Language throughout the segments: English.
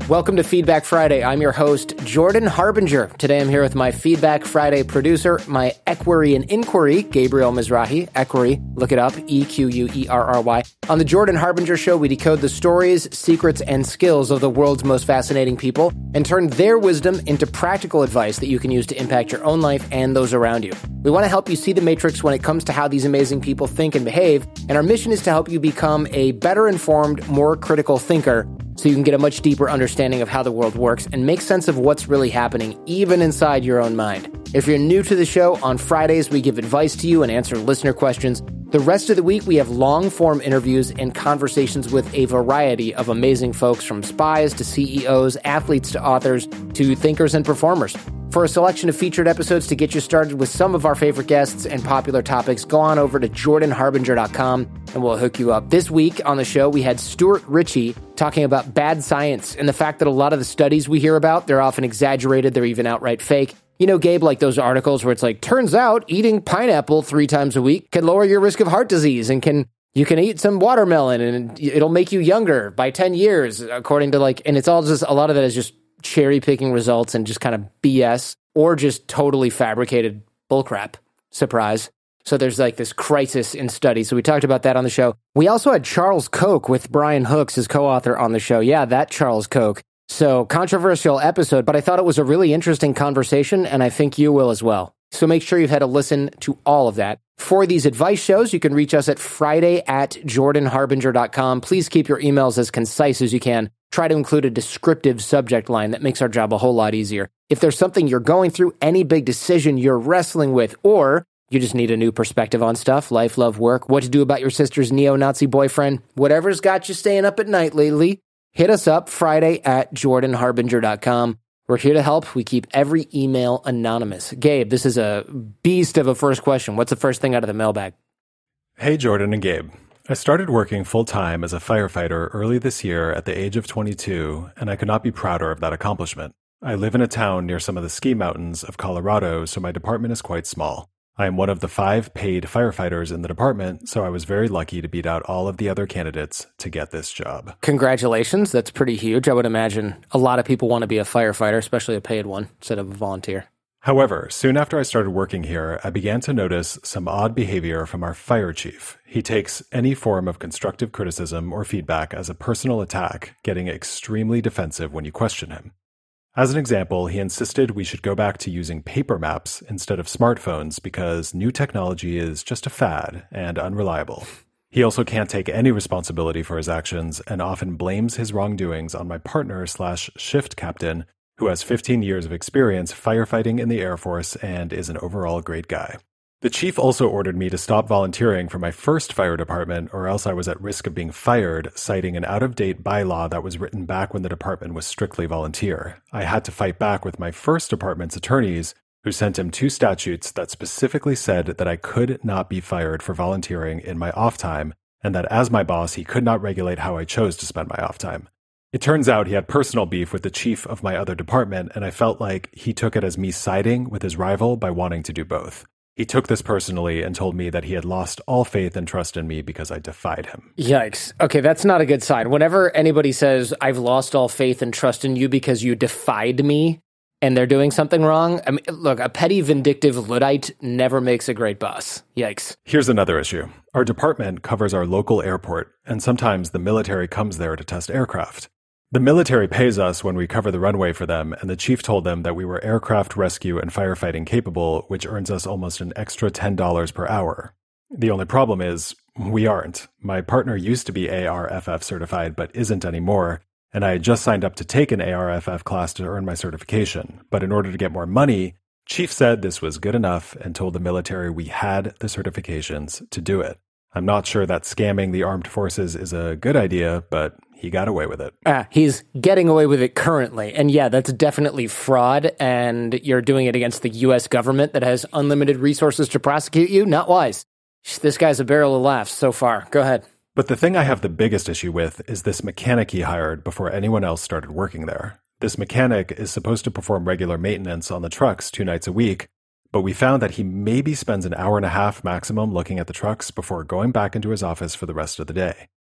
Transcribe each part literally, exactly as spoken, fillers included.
Welcome to Feedback Friday. I'm your host, Jordan Harbinger. Today I'm here with my Feedback Friday producer, my Equerry and Inquiry, Gabriel Mizrahi. Equerry, look it up, E Q U E R R Y. On the Jordan Harbinger Show, we decode the stories, secrets, and skills of the world's most fascinating people and turn their wisdom into practical advice that you can use to impact your own life and those around you. We want to help you see the matrix when it comes to how these amazing people think and behave, and our mission is to help you become a better informed, more critical thinker so you can get a much deeper understanding of how the world works and make sense of what's really happening, even inside your own mind. If you're new to the show, on Fridays we give advice to you and answer listener questions. The rest of the week we have long-form interviews and conversations with a variety of amazing folks, from spies to C E Os, athletes to authors, to thinkers and performers. For a selection of featured episodes to get you started with some of our favorite guests and popular topics, go on over to jordan harbinger dot com and we'll hook you up. This week on the show, we had Stuart Ritchie talking about bad science and the fact that a lot of the studies we hear about, they're often exaggerated, they're even outright fake. You know, Gabe, like those articles where it's like, turns out eating pineapple three times a week can lower your risk of heart disease, and can you can eat some watermelon and it'll make you younger by ten years, according to like, and it's all just, a lot of that is just cherry picking results and just kind of B S or just totally fabricated bullcrap. Surprise. So there's like this crisis in study. So we talked about that on the show. We also had Charles Koch with Brian Hooks, his co-author, on the show. Yeah, that Charles Koch. So controversial episode, but I thought it was a really interesting conversation, and I think you will as well. So make sure you've had a listen to all of that. For these advice shows, you can reach us at friday at jordan harbinger dot com. Please keep your emails as concise as you can. Try to include a descriptive subject line that makes our job a whole lot easier. If there's something you're going through, any big decision you're wrestling with, or you just need a new perspective on stuff, life, love, work, what to do about your sister's neo-Nazi boyfriend, whatever's got you staying up at night lately, hit us up, friday at jordan harbinger dot com. We're here to help. We keep every email anonymous. Gabe, this is a beast of a first question. What's the first thing out of the mailbag? Hey, Jordan and Gabe. I started working full-time as a firefighter early this year at the age of twenty-two, and I could not be prouder of that accomplishment. I live in a town near some of the ski mountains of Colorado, so my department is quite small. I am one of the five paid firefighters in the department, so I was very lucky to beat out all of the other candidates to get this job. Congratulations. That's pretty huge. I would imagine a lot of people want to be a firefighter, especially a paid one, instead of a volunteer. However, soon after I started working here, I began to notice some odd behavior from our fire chief. He takes any form of constructive criticism or feedback as a personal attack, getting extremely defensive when you question him. As an example, he insisted we should go back to using paper maps instead of smartphones because new technology is just a fad and unreliable. He also can't take any responsibility for his actions and often blames his wrongdoings on my partner slash shift captain, who has fifteen years of experience firefighting in the Air Force and is an overall great guy. The chief also ordered me to stop volunteering for my first fire department, or else I was at risk of being fired, citing an out-of-date bylaw that was written back when the department was strictly volunteer. I had to fight back with my first department's attorneys, who sent him two statutes that specifically said that I could not be fired for volunteering in my off time, and that as my boss, he could not regulate how I chose to spend my off time. It turns out he had personal beef with the chief of my other department, and I felt like he took it as me siding with his rival by wanting to do both. He took this personally and told me that he had lost all faith and trust in me because I defied him. Yikes. Okay, that's not a good sign. Whenever anybody says, I've lost all faith and trust in you because you defied me, and they're doing something wrong, I mean, look, a petty, vindictive Luddite never makes a great boss. Yikes. Here's another issue. Our department covers our local airport, and sometimes the military comes there to test aircraft. The military pays us when we cover the runway for them, and the chief told them that we were aircraft rescue and firefighting capable, which earns us almost an extra ten dollars per hour. The only problem is, we aren't. My partner used to be A R F F certified, but isn't anymore, and I had just signed up to take an A R F F class to earn my certification. But in order to get more money, Chief said this was good enough and told the military we had the certifications to do it. I'm not sure that scamming the armed forces is a good idea, but he got away with it. Ah, he's getting away with it currently. And yeah, that's definitely fraud, and you're doing it against the U S government that has unlimited resources to prosecute you. Not wise. This guy's a barrel of laughs so far. Go ahead. But the thing I have the biggest issue with is this mechanic he hired before anyone else started working there. This mechanic is supposed to perform regular maintenance on the trucks two nights a week, but we found that he maybe spends an hour and a half maximum looking at the trucks before going back into his office for the rest of the day.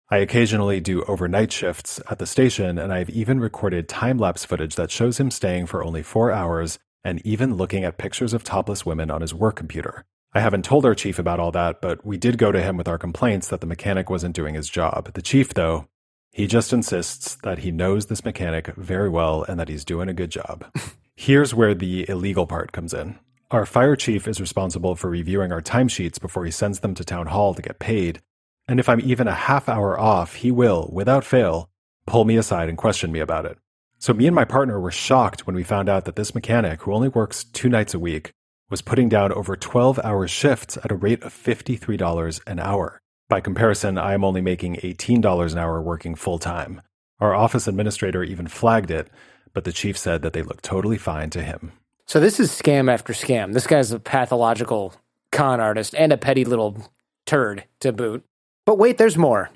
I occasionally do overnight shifts at the station, and I've even recorded time-lapse footage that shows him staying for only four hours and even looking at pictures of topless women on his work computer. I haven't told our chief about all that, but we did go to him with our complaints that the mechanic wasn't doing his job. The chief, though, he just insists that he knows this mechanic very well and that he's doing a good job. Here's where the illegal part comes in. Our fire chief is responsible for reviewing our timesheets before he sends them to town hall to get paid. And if I'm even a half hour off, he will, without fail, pull me aside and question me about it. So me and my partner were shocked when we found out that this mechanic, who only works two nights a week, was putting down over twelve-hour shifts at a rate of fifty-three dollars an hour. By comparison, I am only making eighteen dollars an hour working full-time. Our office administrator even flagged it, but the chief said that they looked totally fine to him. So this is scam after scam. This guy's a pathological con artist and a petty little turd to boot. But wait, there's more.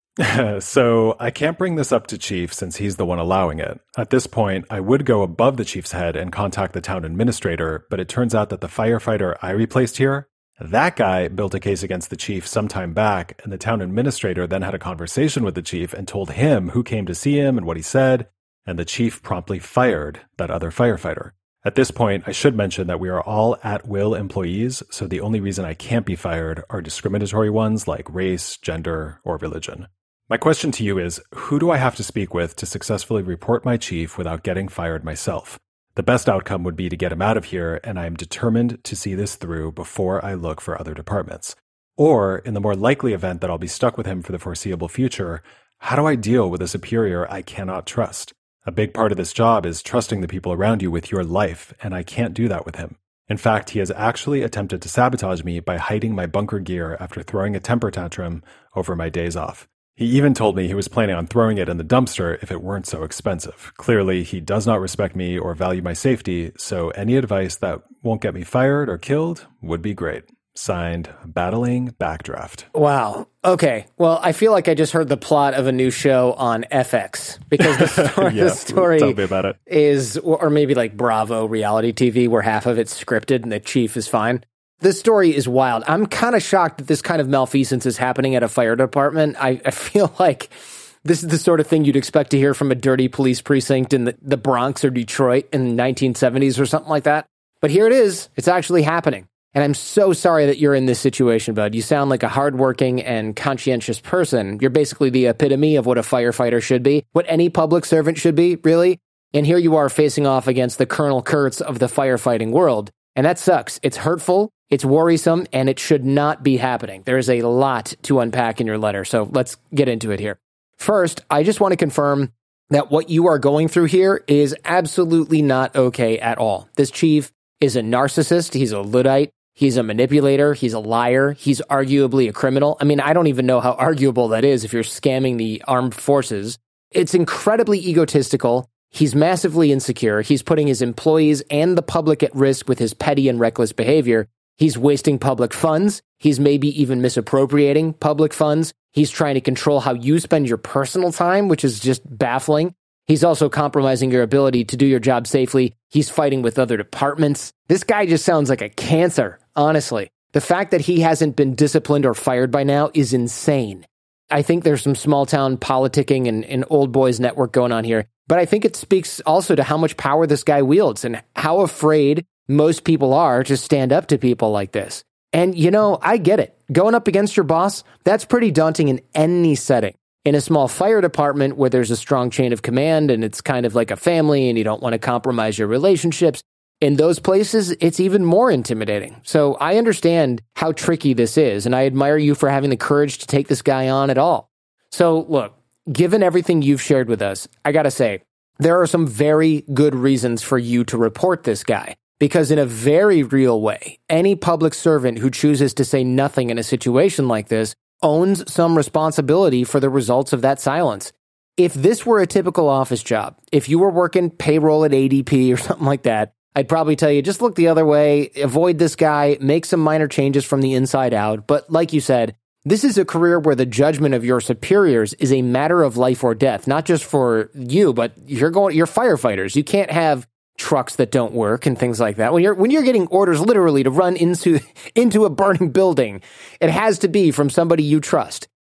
So I can't bring this up to Chief since he's the one allowing it. At this point, I would go above the chief's head and contact the town administrator, but it turns out that the firefighter I replaced here, that guy built a case against the chief some time back, and the town administrator then had a conversation with the chief and told him who came to see him and what he said, and the chief promptly fired that other firefighter. At this point, I should mention that we are all at-will employees, so the only reason I can't be fired are discriminatory ones like race, gender, or religion. My question to you is, who do I have to speak with to successfully report my chief without getting fired myself? The best outcome would be to get him out of here, and I am determined to see this through before I look for other departments. Or, in the more likely event that I'll be stuck with him for the foreseeable future, how do I deal with a superior I cannot trust? A big part of this job is trusting the people around you with your life, and I can't do that with him. In fact, he has actually attempted to sabotage me by hiding my bunker gear after throwing a temper tantrum over my days off. He even told me he was planning on throwing it in the dumpster if it weren't so expensive. Clearly, he does not respect me or value my safety, so any advice that won't get me fired or killed would be great. Signed, Battling Backdraft. Wow. Okay. Well, I feel like I just heard the plot of a new show on F X because the story, yeah, the story tell me about it. is, or maybe like Bravo reality T V where half of it's scripted and the chief is fine. This story is wild. I'm kind of shocked that this kind of malfeasance is happening at a fire department. I, I feel like this is the sort of thing you'd expect to hear from a dirty police precinct in the, the Bronx or Detroit in the nineteen seventies or something like that. But here it is. It's actually happening. And I'm so sorry that you're in this situation, bud. You sound like a hardworking and conscientious person. You're basically the epitome of what a firefighter should be, what any public servant should be, really. And here you are facing off against the Colonel Kurtz of the firefighting world. And that sucks. It's hurtful, it's worrisome, and it should not be happening. There is a lot to unpack in your letter, so let's get into it here. First, I just want to confirm that what you are going through here is absolutely not okay at all. This chief is a narcissist. He's a Luddite. He's a manipulator. He's a liar. He's arguably a criminal. I mean, I don't even know how arguable that is if you're scamming the armed forces. It's incredibly egotistical. He's massively insecure. He's putting his employees and the public at risk with his petty and reckless behavior. He's wasting public funds. He's maybe even misappropriating public funds. He's trying to control how you spend your personal time, which is just baffling. He's also compromising your ability to do your job safely. He's fighting with other departments. This guy just sounds like a cancer, honestly. The fact that he hasn't been disciplined or fired by now is insane. I think there's some small-town politicking and, and old boys network going on here, but I think it speaks also to how much power this guy wields and how afraid most people are to stand up to people like this. And, you know, I get it. Going up against your boss, that's pretty daunting in any setting. In a small fire department where there's a strong chain of command and it's kind of like a family and you don't want to compromise your relationships, in those places, it's even more intimidating. So I understand how tricky this is, and I admire you for having the courage to take this guy on at all. So look, given everything you've shared with us, I gotta say, there are some very good reasons for you to report this guy. Because in a very real way, any public servant who chooses to say nothing in a situation like this owns some responsibility for the results of that silence. If this were a typical office job, if you were working payroll at A D P or something like that, I'd probably tell you, just look the other way, avoid this guy, make some minor changes from the inside out. But like you said, this is a career where the judgment of your superiors is a matter of life or death, not just for you, but you're going, you're firefighters. You can't have trucks that don't work and things like that. When you're when you're getting orders literally to run into into a burning building, it has to be from somebody you trust.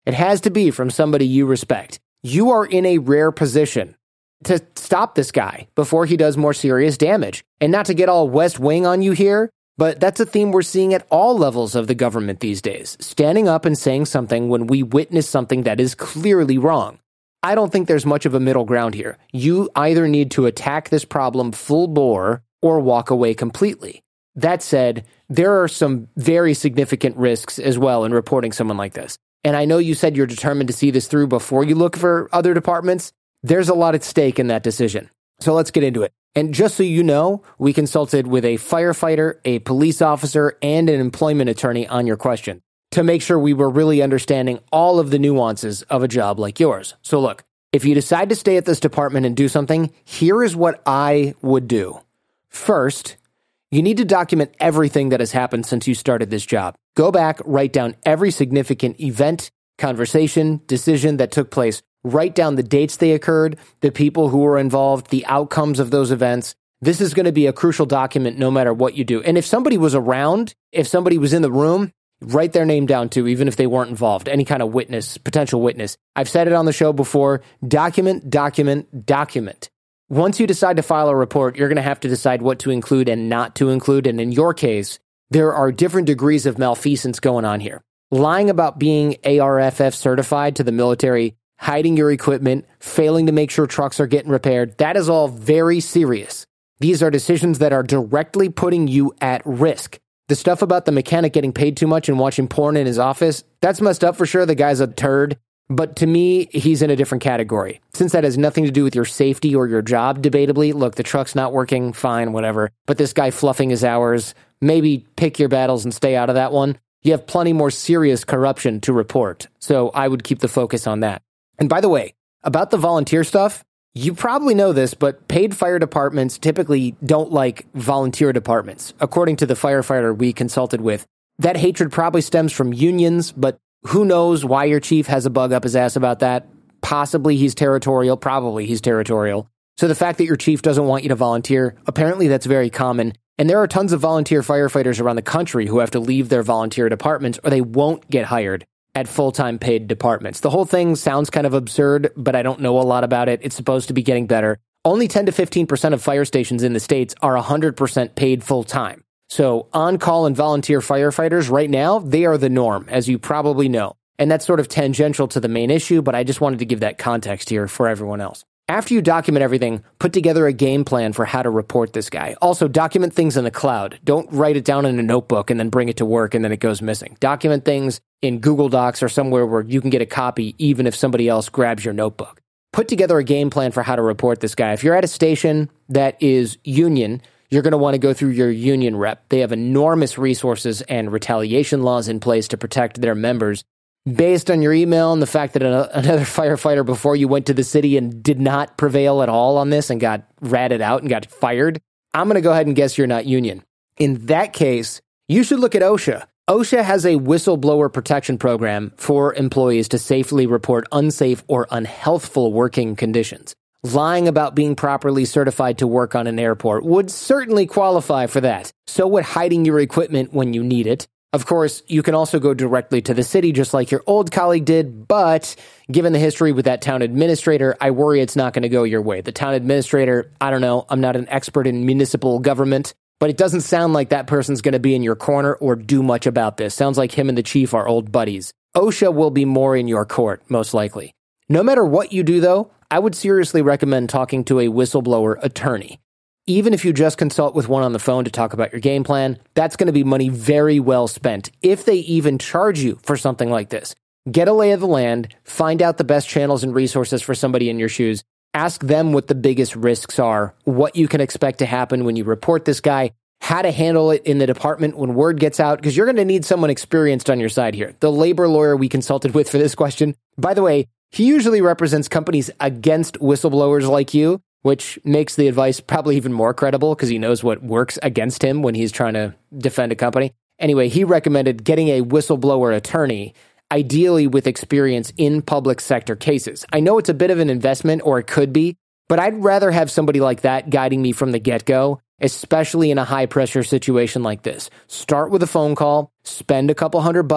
It has to be from somebody you respect. You are in a rare position to stop this guy before he does more serious damage. And not to get all West Wing on you here, but that's a theme we're seeing at all levels of the government these days. Standing up and saying something when we witness something that is clearly wrong. I don't think there's much of a middle ground here. You either need to attack this problem full bore or walk away completely. That said, there are some very significant risks as well in reporting someone like this. And I know you said you're determined to see this through before you look for other departments. There's a lot at stake in that decision. So let's get into it. And just so you know, we consulted with a firefighter, a police officer, and an employment attorney on your question to make sure we were really understanding all of the nuances of a job like yours. So look, if you decide to stay at this department and do something, here is what I would do. First, you need to document everything that has happened since you started this job. Go back, write down every significant event, conversation, decision that took place. Write down the dates they occurred, the people who were involved, the outcomes of those events. This is going to be a crucial document no matter what you do. And if somebody was around, if somebody was in the room, write their name down too, even if they weren't involved. Any kind of witness, potential witness. I've said it on the show before. Document, document, document. Once you decide to file a report, you're going to have to decide what to include and not to include. And in your case, there are different degrees of malfeasance going on here. Lying about being A R F F certified to the military, hiding your equipment, failing to make sure trucks are getting repaired, that is all very serious. These are decisions that are directly putting you at risk. The stuff about the mechanic getting paid too much and watching porn in his office, that's messed up for sure. The guy's a turd. But to me, he's in a different category. Since that has nothing to do with your safety or your job, debatably, look, the truck's not working, fine, whatever. But this guy fluffing his hours, maybe pick your battles and stay out of that one. You have plenty more serious corruption to report. So I would keep the focus on that. And by the way, about the volunteer stuff, you probably know this, but paid fire departments typically don't like volunteer departments. According to the firefighter we consulted with, that hatred probably stems from unions, but who knows why your chief has a bug up his ass about that? Possibly he's territorial, probably he's territorial. So the fact that your chief doesn't want you to volunteer, apparently that's very common. And there are tons of volunteer firefighters around the country who have to leave their volunteer departments or they won't get hired at full-time paid departments. The whole thing sounds kind of absurd, but I don't know a lot about it. It's supposed to be getting better. Only ten to fifteen percent of fire stations in the States are one hundred percent paid full-time. So on-call and volunteer firefighters right now, they are the norm, as you probably know. And that's sort of tangential to the main issue, but I just wanted to give that context here for everyone else. After you document everything, put together a game plan for how to report this guy. Also, document things in the cloud. Don't write it down in a notebook and then bring it to work and then it goes missing. Document things in Google Docs or somewhere where you can get a copy even if somebody else grabs your notebook. Put together a game plan for how to report this guy. If you're at a station that is union, you're going to want to go through your union rep. They have enormous resources and retaliation laws in place to protect their members. Based on your email and the fact that another firefighter before you went to the city and did not prevail at all on this and got ratted out and got fired, I'm going to go ahead and guess you're not union. In that case, you should look at OSHA. OSHA has a whistleblower protection program for employees to safely report unsafe or unhealthful working conditions. Lying about being properly certified to work on an airport would certainly qualify for that. So would hiding your equipment when you need it. Of course, you can also go directly to the city just like your old colleague did, but given the history with that town administrator, I worry it's not going to go your way. The town administrator, I don't know, I'm not an expert in municipal government, but it doesn't sound like that person's going to be in your corner or do much about this. Sounds like him and the chief are old buddies. OSHA will be more in your court, most likely. No matter what you do, though, I would seriously recommend talking to a whistleblower attorney. Even if you just consult with one on the phone to talk about your game plan, that's going to be money very well spent, if they even charge you for something like this. Get a lay of the land, find out the best channels and resources for somebody in your shoes, ask them what the biggest risks are, what you can expect to happen when you report this guy, how to handle it in the department when word gets out, because you're going to need someone experienced on your side here. The labor lawyer we consulted with for this question, by the way, he usually represents companies against whistleblowers like you, which makes the advice probably even more credible because he knows what works against him when he's trying to defend a company. Anyway, he recommended getting a whistleblower attorney, ideally with experience in public sector cases. I know it's a bit of an investment, or it could be, but I'd rather have somebody like that guiding me from the get-go, especially in a high-pressure situation like this. Start with a phone call, spend a couple hundred bucks,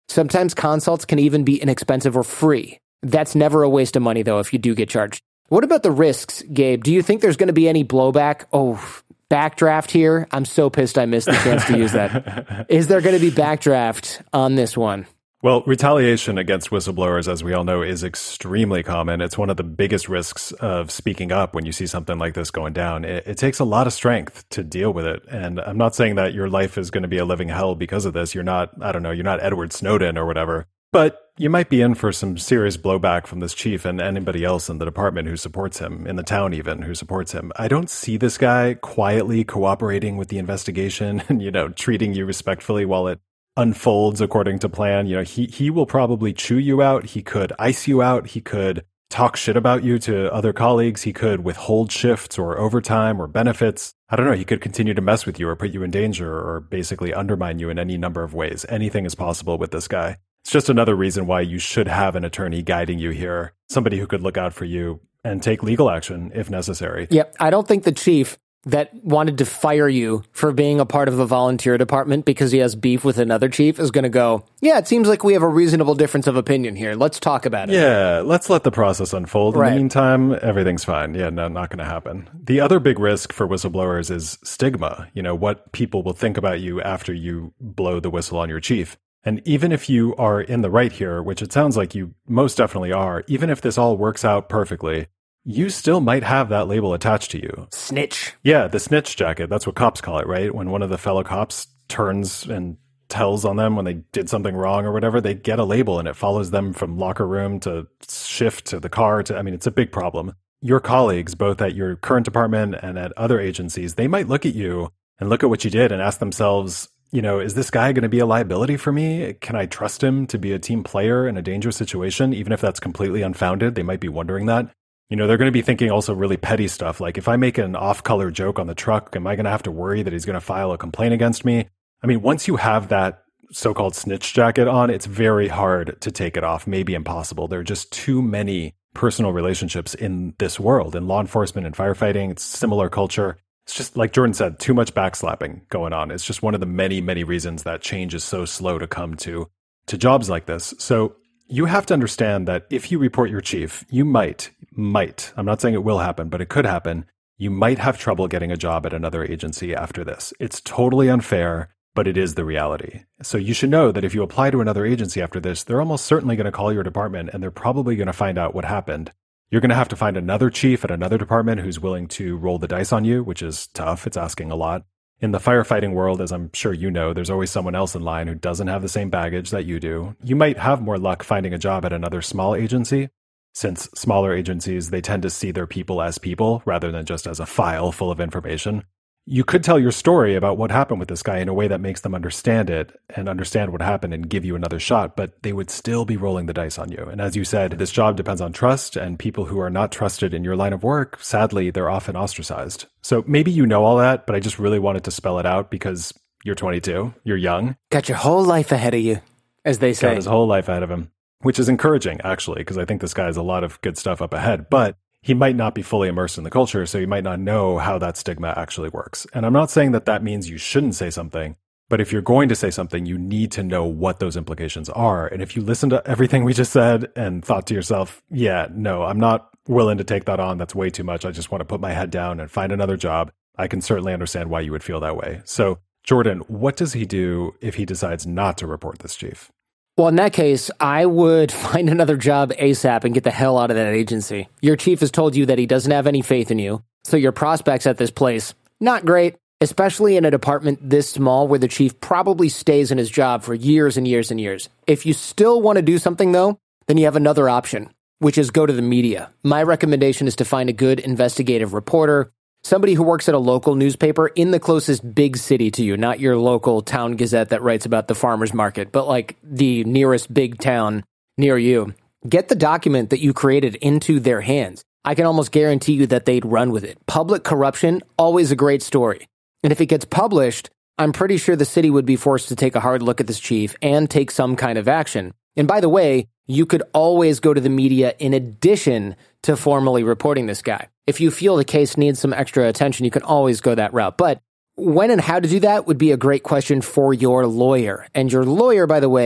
Sometimes consults can even be inexpensive or free. That's never a waste of money, though, if you do get charged. What about the risks, Gabe? Do you think there's going to be any blowback? Oh, backdraft here? I'm so pissed I missed the chance to use that. Is there going to be backdraft on this one? Well, retaliation against whistleblowers, as we all know, is extremely common. It's one of the biggest risks of speaking up when you see something like this going down. It, it takes a lot of strength to deal with it. And I'm not saying that your life is going to be a living hell because of this. You're not, I don't know, you're not Edward Snowden or whatever. But you might be in for some serious blowback from this chief and anybody else in the department who supports him, in the town even, who supports him. I don't see this guy quietly cooperating with the investigation and, you know, treating you respectfully while it unfolds according to plan. You know, he he will probably chew you out. He could ice you out. He could talk shit about you to other colleagues. He could withhold shifts or overtime or benefits. I don't know. He could continue to mess with you or put you in danger or basically undermine you in any number of ways. Anything is possible with this guy. It's just another reason why you should have an attorney guiding you here, somebody who could look out for you and take legal action if necessary. Yep. I don't think the chief that wanted to fire you for being a part of a volunteer department because he has beef with another chief is going to go, yeah, it seems like we have a reasonable difference of opinion here. Let's talk about it. Yeah, let's let the process unfold. In right. the meantime, everything's fine. Yeah, no, not going to happen. The other big risk for whistleblowers is stigma. You know, what people will think about you after you blow the whistle on your chief. And even if you are in the right here, which it sounds like you most definitely are, even if this all works out perfectly, you still might have that label attached to you. Snitch. Yeah, the snitch jacket. That's what cops call it, right? When one of the fellow cops turns and tells on them when they did something wrong or whatever, they get a label and it follows them from locker room to shift to the car to, I mean, it's a big problem. Your colleagues, both at your current department and at other agencies, they might look at you and look at what you did and ask themselves, you know, is this guy going to be a liability for me? Can I trust him to be a team player in a dangerous situation? Even if that's completely unfounded, they might be wondering that. You know, they're going to be thinking also really petty stuff. Like, if I make an off-color joke on the truck, am I going to have to worry that he's going to file a complaint against me? I mean, once you have that so-called snitch jacket on, it's very hard to take it off, maybe impossible. There are just too many personal relationships in this world, in law enforcement and firefighting. It's similar culture. It's just, like Jordan said, too much backslapping going on. It's just one of the many, many reasons that change is so slow to come to, to jobs like this. So you have to understand that if you report your chief, you might, might, I'm not saying it will happen, but it could happen. You might have trouble getting a job at another agency after this. It's totally unfair, but it is the reality. So you should know that if you apply to another agency after this, they're almost certainly going to call your department and they're probably going to find out what happened. You're going to have to find another chief at another department who's willing to roll the dice on you, which is tough. It's asking a lot. In the firefighting world, as I'm sure you know, there's always someone else in line who doesn't have the same baggage that you do. You might have more luck finding a job at another small agency, since smaller agencies, they tend to see their people as people rather than just as a file full of information. You could tell your story about what happened with this guy in a way that makes them understand it and understand what happened and give you another shot, but they would still be rolling the dice on you. And as you said, this job depends on trust, and people who are not trusted in your line of work, sadly, they're often ostracized. So maybe you know all that, but I just really wanted to spell it out because you're twenty-two, you're young. Got your whole life ahead of you, as they say. Got his whole life ahead of him, which is encouraging, actually, because I think this guy has a lot of good stuff up ahead, but he might not be fully immersed in the culture, so he might not know how that stigma actually works. And I'm not saying that that means you shouldn't say something, but if you're going to say something, you need to know what those implications are. And if you listen to everything we just said and thought to yourself, yeah, no, I'm not willing to take that on. That's way too much. I just want to put my head down and find another job. I can certainly understand why you would feel that way. So, Jordan, what does he do if he decides not to report this chief? Well, in that case, I would find another job ASAP and get the hell out of that agency. Your chief has told you that he doesn't have any faith in you, so your prospects at this place, not great, especially in a department this small where the chief probably stays in his job for years and years and years. If you still want to do something, though, then you have another option, which is go to the media. My recommendation is to find a good investigative reporter, somebody who works at a local newspaper in the closest big city to you, not your local town gazette that writes about the farmer's market, but like the nearest big town near you. Get the document that you created into their hands. I can almost guarantee you that they'd run with it. Public corruption, always a great story. And if it gets published, I'm pretty sure the city would be forced to take a hard look at this chief and take some kind of action. And by the way, you could always go to the media in addition to formally reporting this guy. If you feel the case needs some extra attention, you can always go that route. But when and how to do that would be a great question for your lawyer. And your lawyer, by the way,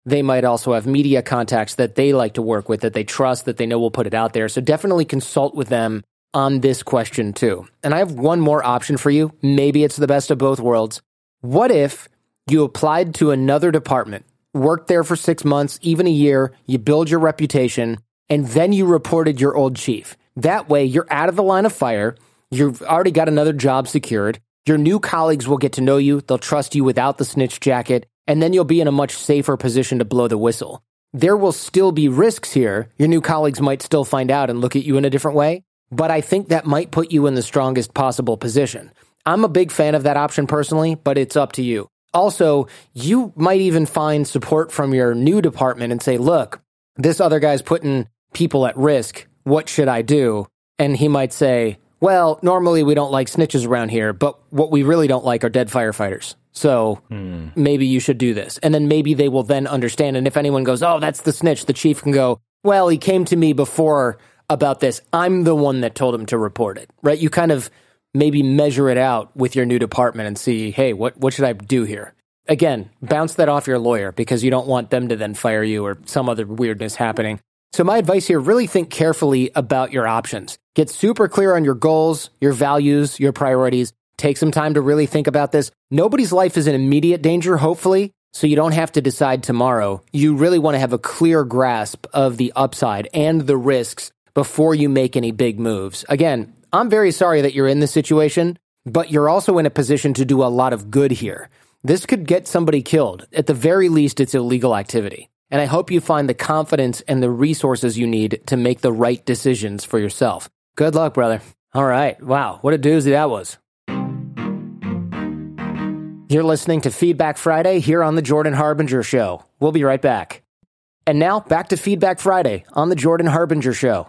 They might also have media contacts that they like to work with, that they trust, that they know will put it out there. So definitely consult with them on this question too. And I have one more option for you. Maybe it's the best of both worlds. What if you applied to another department, worked there for six months, even a year, you build your reputation, and then you reported your old chief? That way, you're out of the line of fire. You've already got another job secured. Your new colleagues will get to know you. They'll trust you without the snitch jacket. And then you'll be in a much safer position to blow the whistle. There will still be risks here. Your new colleagues might still find out and look at you in a different way. But I think that might put you in the strongest possible position. I'm a big fan of that option personally, but it's up to you. Also, you might even find support from your new department and say, look, this other guy's putting people at risk. What should I do? And he might say, well, normally we don't like snitches around here, but what we really don't like are dead firefighters. So hmm. maybe you should do this. And then maybe they will then understand. And if anyone goes, oh, that's the snitch, the chief can go, well, he came to me before about this. I'm the one that told him to report it, right? You kind of maybe measure it out with your new department and see, hey, what, what should I do here? Again, bounce that off your lawyer because you don't want them to then fire you or some other weirdness happening. So my advice here, really think carefully about your options. Get super clear on your goals, your values, your priorities. Take some time to really think about this. Nobody's life is in immediate danger, hopefully, so you don't have to decide tomorrow. You really want to have a clear grasp of the upside and the risks before you make any big moves. Again, I'm very sorry that you're in this situation, but you're also in a position to do a lot of good here. This could get somebody killed. At the very least, it's illegal activity. And I hope you find the confidence and the resources you need to make the right decisions for yourself. Good luck, brother. All right. Wow. What a doozy that was. You're listening to Feedback Friday here on The Jordan Harbinger Show. We'll be right back. And now, back to Feedback Friday on The Jordan Harbinger Show.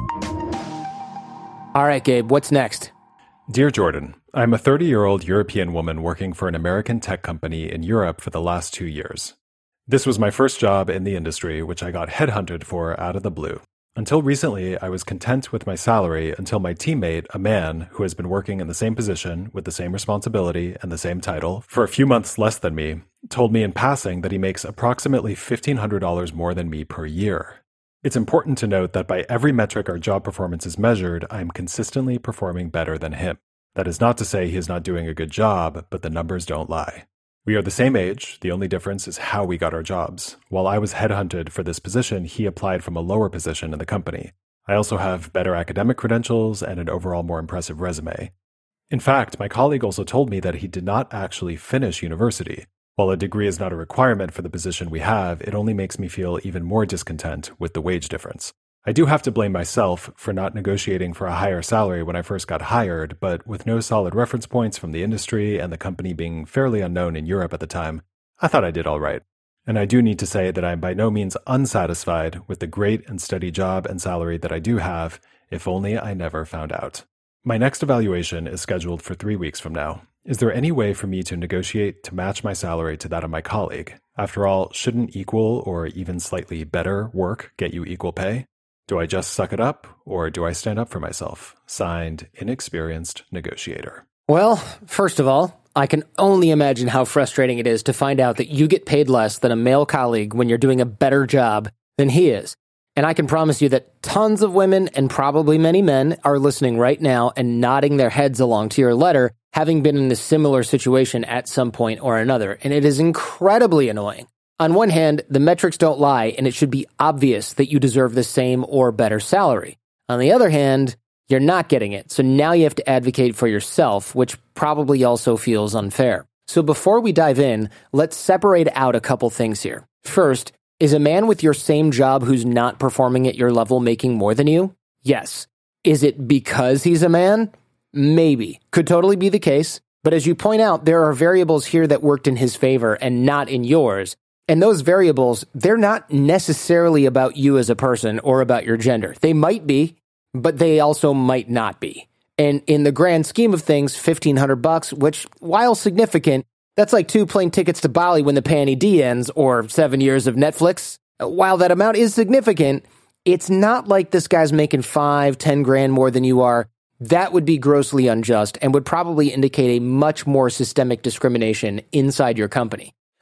All right, Gabe, what's next? Dear Jordan, I'm a thirty-year-old European woman working for an American tech company in Europe for the last two years. This was my first job in the industry, which I got headhunted for out of the blue. Until recently, I was content with my salary until my teammate, a man who has been working in the same position with the same responsibility and the same title for a few months less than me, told me in passing that he makes approximately fifteen hundred dollars more than me per year. It's important to note that by every metric our job performance is measured, I am consistently performing better than him. That is not to say he is not doing a good job, but the numbers don't lie. We are the same age, the only difference is how we got our jobs. While I was headhunted for this position, he applied from a lower position in the company. I also have better academic credentials and an overall more impressive resume. In fact, my colleague also told me that he did not actually finish university. While a degree is not a requirement for the position we have, it only makes me feel even more discontent with the wage difference. I do have to blame myself for not negotiating for a higher salary when I first got hired, but with no solid reference points from the industry and the company being fairly unknown in Europe at the time, I thought I did all right. And I do need to say that I'm by no means unsatisfied with the great and steady job and salary that I do have, if only I never found out. My next evaluation is scheduled for three weeks from now. Is there any way for me to negotiate to match my salary to that of my colleague? After all, shouldn't equal or even slightly better work get you equal pay? Do I just suck it up, or do I stand up for myself? Signed, Inexperienced Negotiator. Well, first of all, I can only imagine how frustrating it is to find out that you get paid less than a male colleague when you're doing a better job than he is. And I can promise you that tons of women, and probably many men, are listening right now and nodding their heads along to your letter, having been in a similar situation at some point or another. And it is incredibly annoying. On one hand, the metrics don't lie, and it should be obvious that you deserve the same or better salary. On the other hand, you're not getting it, so now you have to advocate for yourself, which probably also feels unfair. So before we dive in, let's separate out a couple things here. First, is a man with your same job who's not performing at your level making more than you? Yes. Is it because he's a man? Maybe. Could totally be the case. But as you point out, there are variables here that worked in his favor and not in yours. And those variables, they're not necessarily about you as a person or about your gender. They might be, but they also might not be. And in the grand scheme of things, fifteen hundred bucks, which, while significant, that's like two plane tickets to Bali when the Panny D ends, or seven years of Netflix. While that amount is significant, it's not like this guy's making five, ten grand more than you are. That would be grossly unjust and would probably indicate a much more systemic discrimination inside your company.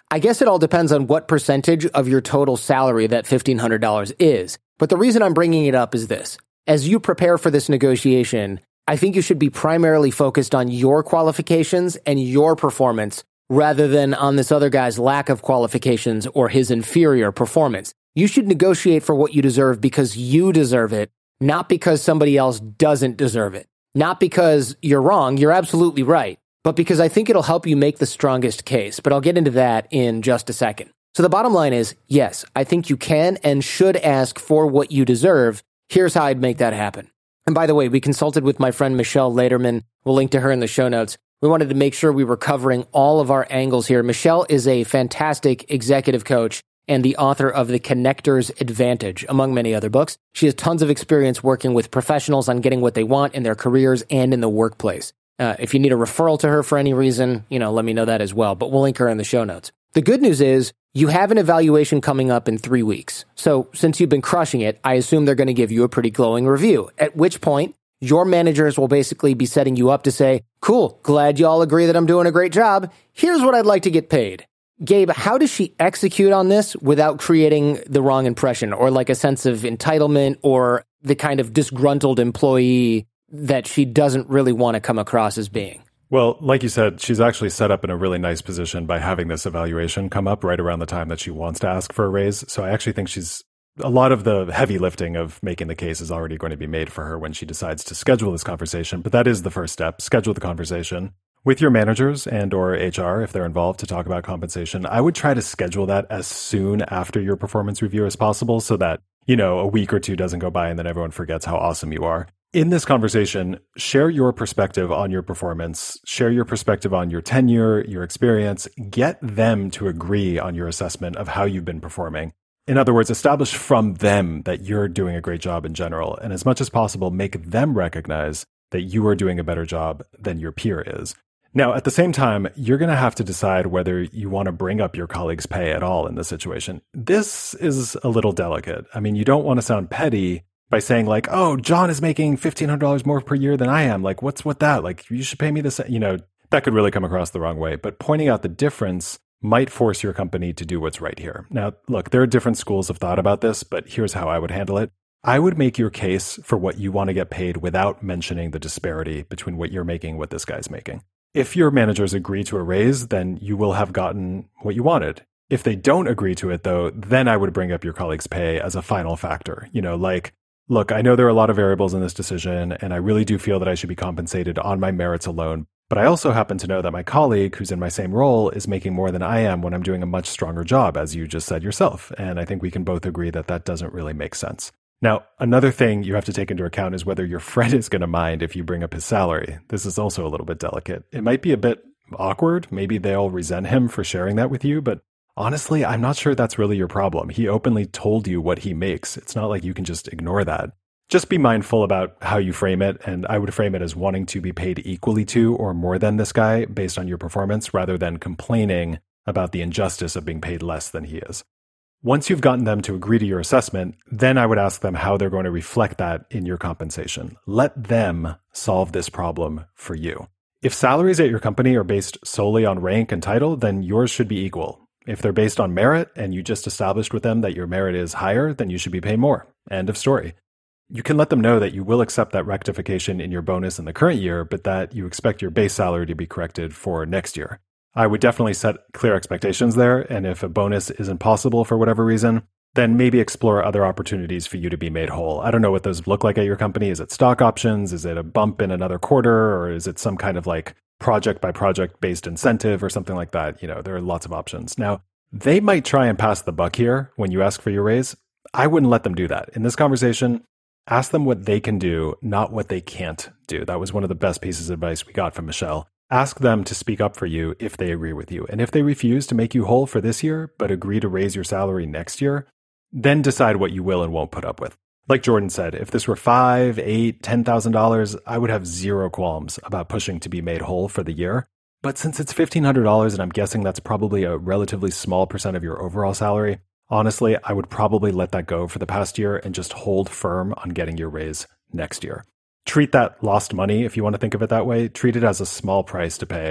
I guess it all depends on what percentage of your total salary that fifteen hundred dollars is. But the reason I'm bringing it up is this. As you prepare for this negotiation, I think you should be primarily focused on your qualifications and your performance rather than on this other guy's lack of qualifications or his inferior performance. You should negotiate for what you deserve because you deserve it, not because somebody else doesn't deserve it. Not because you're wrong, you're absolutely right, but because I think it'll help you make the strongest case. But I'll get into that in just a second. So the bottom line is, yes, I think you can and should ask for what you deserve. Here's how I'd make that happen. And by the way, we consulted with my friend Michelle Lederman. We'll link to her in the show notes. We wanted to make sure we were covering all of our angles here. Michelle is a fantastic executive coach and the author of The Connector's Advantage, among many other books. She has tons of experience working with professionals on getting what they want in their careers and in the workplace. Uh, if you need a referral to her for any reason, you know, let me know that as well, but we'll link her in the show notes. The good news is you have an evaluation coming up in three weeks. So since you've been crushing it, I assume they're going to give you a pretty glowing review, at which point your managers will basically be setting you up to say, cool, glad you all agree that I'm doing a great job. Here's what I'd like to get paid. Gabe, how does she execute on this without creating the wrong impression or like a sense of entitlement or the kind of disgruntled employee that she doesn't really want to come across as being? Well, like you said, she's actually set up in a really nice position by having this evaluation come up right around the time that she wants to ask for a raise. So I actually think she's a lot of the heavy lifting of making the case is already going to be made for her when she decides to schedule this conversation. But that is the first step. Schedule the conversation with your managers and or H R if they're involved to talk about compensation. I would try to schedule that as soon after your performance review as possible so that, you know, a week or two doesn't go by and then everyone forgets how awesome you are. In this conversation, share your perspective on your performance, share your perspective on your tenure, your experience, get them to agree on your assessment of how you've been performing. In other words, establish from them that you're doing a great job in general, and as much as possible, make them recognize that you are doing a better job than your peer is. Now, at the same time, you're going to have to decide whether you want to bring up your colleague's pay at all in this situation. This is a little delicate. I mean, you don't want to sound petty by saying like, oh, John is making fifteen hundred dollars more per year than I am. Like, what's with that? Like, you should pay me this. You know, that could really come across the wrong way. But pointing out the difference might force your company to do what's right here. Now, look, there are different schools of thought about this, but here's how I would handle it. I would make your case for what you want to get paid without mentioning the disparity between what you're making and what this guy's making. If your managers agree to a raise, then you will have gotten what you wanted. If they don't agree to it, though, then I would bring up your colleague's pay as a final factor. You know, like, look, I know there are a lot of variables in this decision, and I really do feel that I should be compensated on my merits alone. But I also happen to know that my colleague, who's in my same role, is making more than I am when I'm doing a much stronger job, as you just said yourself. And I think we can both agree that that doesn't really make sense. Now, another thing you have to take into account is whether your friend is going to mind if you bring up his salary. This is also a little bit delicate. It might be a bit awkward. Maybe they'll resent him for sharing that with you, but honestly, I'm not sure that's really your problem. He openly told you what he makes. It's not like you can just ignore that. Just be mindful about how you frame it, and I would frame it as wanting to be paid equally to or more than this guy based on your performance rather than complaining about the injustice of being paid less than he is. Once you've gotten them to agree to your assessment, then I would ask them how they're going to reflect that in your compensation. Let them solve this problem for you. If salaries at your company are based solely on rank and title, then yours should be equal. If they're based on merit and you just established with them that your merit is higher, then you should be paid more. End of story. You can let them know that you will accept that rectification in your bonus in the current year, but that you expect your base salary to be corrected for next year. I would definitely set clear expectations there, and if a bonus isn't possible for whatever reason, then maybe explore other opportunities for you to be made whole. I don't know what those look like at your company. Is it stock options? Is it a bump in another quarter? Or is it some kind of like project by project based incentive or something like that? You know, there are lots of options. Now, they might try and pass the buck here when you ask for your raise. I wouldn't let them do that. In this conversation, ask them what they can do, not what they can't do. That was one of the best pieces of advice we got from Michelle. Ask them to speak up for you if they agree with you. And if they refuse to make you whole for this year, but agree to raise your salary next year, then decide what you will and won't put up with. Like Jordan said, if this were five, eight, ten thousand dollars, I would have zero qualms about pushing to be made whole for the year. But since it's fifteen hundred dollars, and I'm guessing that's probably a relatively small percent of your overall salary, honestly, I would probably let that go for the past year and just hold firm on getting your raise next year. Treat that lost money, if you want to think of it that way, treat it as a small price to pay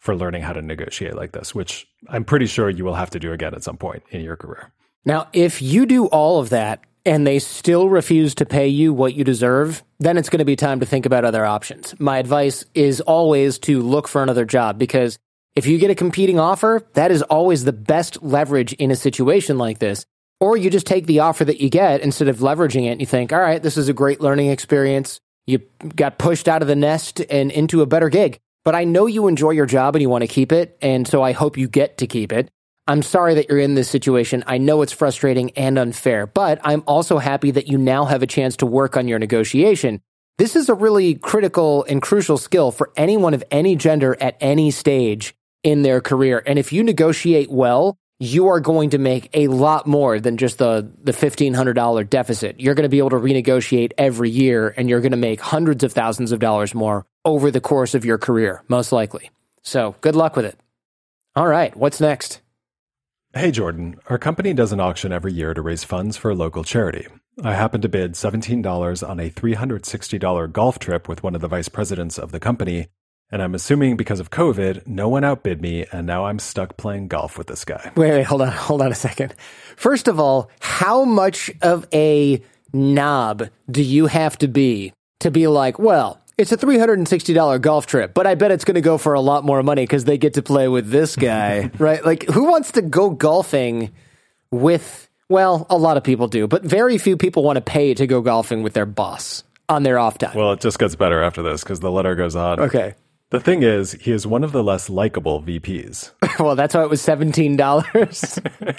for learning how to negotiate like this, which I'm pretty sure you will have to do again at some point in your career. Now, if you do all of that and they still refuse to pay you what you deserve, then it's going to be time to think about other options. My advice is always to look for another job, because if you get a competing offer, that is always the best leverage in a situation like this. Or you just take the offer that you get instead of leveraging it and you think, all right, this is a great learning experience. You got pushed out of the nest and into a better gig. But I know you enjoy your job and you want to keep it, and so I hope you get to keep it. I'm sorry that you're in this situation. I know it's frustrating and unfair, but I'm also happy that you now have a chance to work on your negotiation. This is a really critical and crucial skill for anyone of any gender at any stage in their career. And if you negotiate well, you are going to make a lot more than just the, the fifteen hundred dollars deficit. You're going to be able to renegotiate every year, and you're going to make hundreds of thousands of dollars more over the course of your career, most likely. So good luck with it. All right, what's next? Hey, Jordan. Our company does an auction every year to raise funds for a local charity. I happened to bid seventeen dollars on a three hundred sixty dollars golf trip with one of the vice presidents of the company, and I'm assuming because of COVID, no one outbid me, and now I'm stuck playing golf with this guy. Wait, wait, hold on, hold on a second. First of all, how much of a knob do you have to be to be like, well, it's a three hundred sixty dollars golf trip, but I bet it's going to go for a lot more money because they get to play with this guy, right? Like, who wants to go golfing with, well, a lot of people do, but very few people want to pay to go golfing with their boss on their off time. Well, it just gets better after this because the letter goes on. Okay. The thing is, he is one of the less likable V Ps. Well, that's why it was seventeen dollars.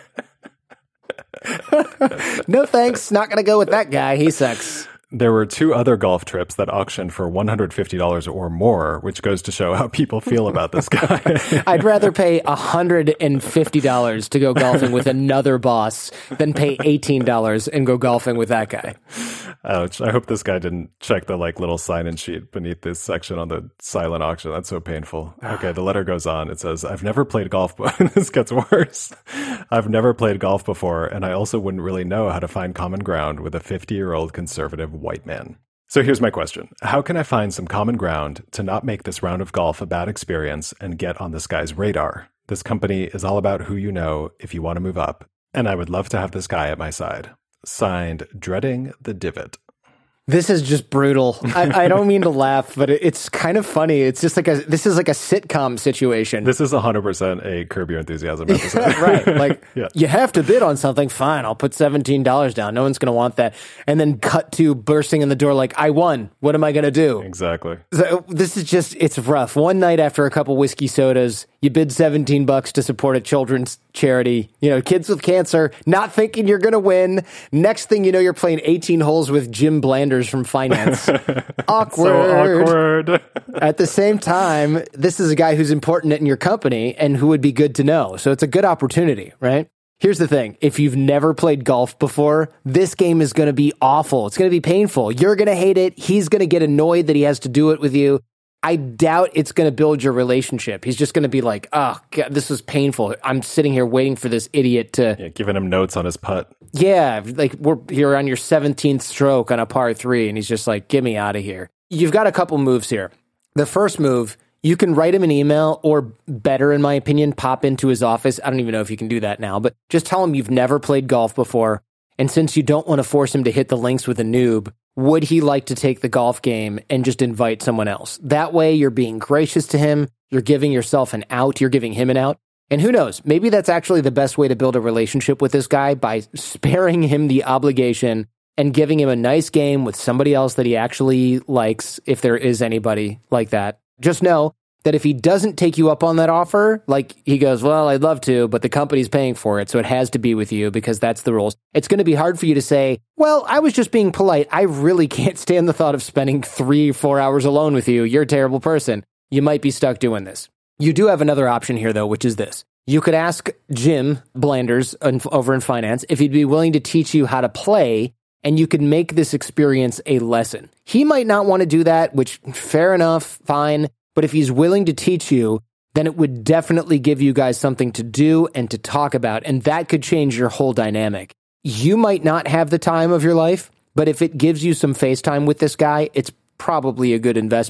No thanks. Not going to go with that guy. He sucks. There were two other golf trips that auctioned for one hundred fifty dollars or more, which goes to show how people feel about this guy. I'd rather pay one hundred fifty dollars to go golfing with another boss than pay eighteen dollars and go golfing with that guy. Ouch. I hope this guy didn't check the like little sign-in sheet beneath this section on the silent auction. That's so painful. Okay, the letter goes on. It says, I've never played golf, but this gets worse. I've never played golf before, and I also wouldn't really know how to find common ground with a fifty-year-old conservative white man. So here's my question. How can I find some common ground to not make this round of golf a bad experience and get on this guy's radar? This company is all about who you know if you want to move up, and I would love to have this guy at my side. Signed, Dreading the Divot. This is just brutal. I, I don't mean to laugh, but it, it's kind of funny. It's just like a, this is like a sitcom situation. This is one hundred percent a Curb Your Enthusiasm episode. Yeah, right. Like, yeah. You have to bid on something. Fine, I'll put seventeen dollars down. No one's going to want that. And then cut to bursting in the door like, I won. What am I going to do? Exactly. So this is just, it's rough. One night after a couple whiskey sodas, you bid seventeen bucks to support a children's charity. You know, kids with cancer, not thinking you're going to win. Next thing you know, you're playing eighteen holes with Jim Blanders from finance. Awkward. So awkward. At the same time, this is a guy who's important in your company and who would be good to know. So it's a good opportunity, right? Here's the thing. If you've never played golf before, this game is going to be awful. It's going to be painful. You're going to hate it. He's going to get annoyed that he has to do it with you. I doubt it's going to build your relationship. He's just going to be like, oh, God, this is painful. I'm sitting here waiting for this idiot to... Yeah, giving him notes on his putt. Yeah, like we're you're on your seventeenth stroke on a par three, and he's just like, get me out of here. You've got a couple moves here. The first move, you can write him an email, or better, in my opinion, pop into his office. I don't even know if you can do that now, but just tell him you've never played golf before, and since you don't want to force him to hit the links with a noob, would he like to take the golf game and just invite someone else? That way, you're being gracious to him, you're giving yourself an out, you're giving him an out. And who knows, maybe that's actually the best way to build a relationship with this guy, by sparing him the obligation and giving him a nice game with somebody else that he actually likes, if there is anybody like that. Just know that if he doesn't take you up on that offer, like he goes, well, I'd love to, but the company's paying for it, so it has to be with you because that's the rules. It's going to be hard for you to say, well, I was just being polite. I really can't stand the thought of spending three, four hours alone with you. You're a terrible person. You might be stuck doing this. You do have another option here, though, which is this. You could ask Jim Blanders over in finance if he'd be willing to teach you how to play, and you could make this experience a lesson. He might not want to do that, which, fair enough, fine. But if he's willing to teach you, then it would definitely give you guys something to do and to talk about, and that could change your whole dynamic. You might not have the time of your life, but if it gives you some face time with this guy, it's probably a good investment.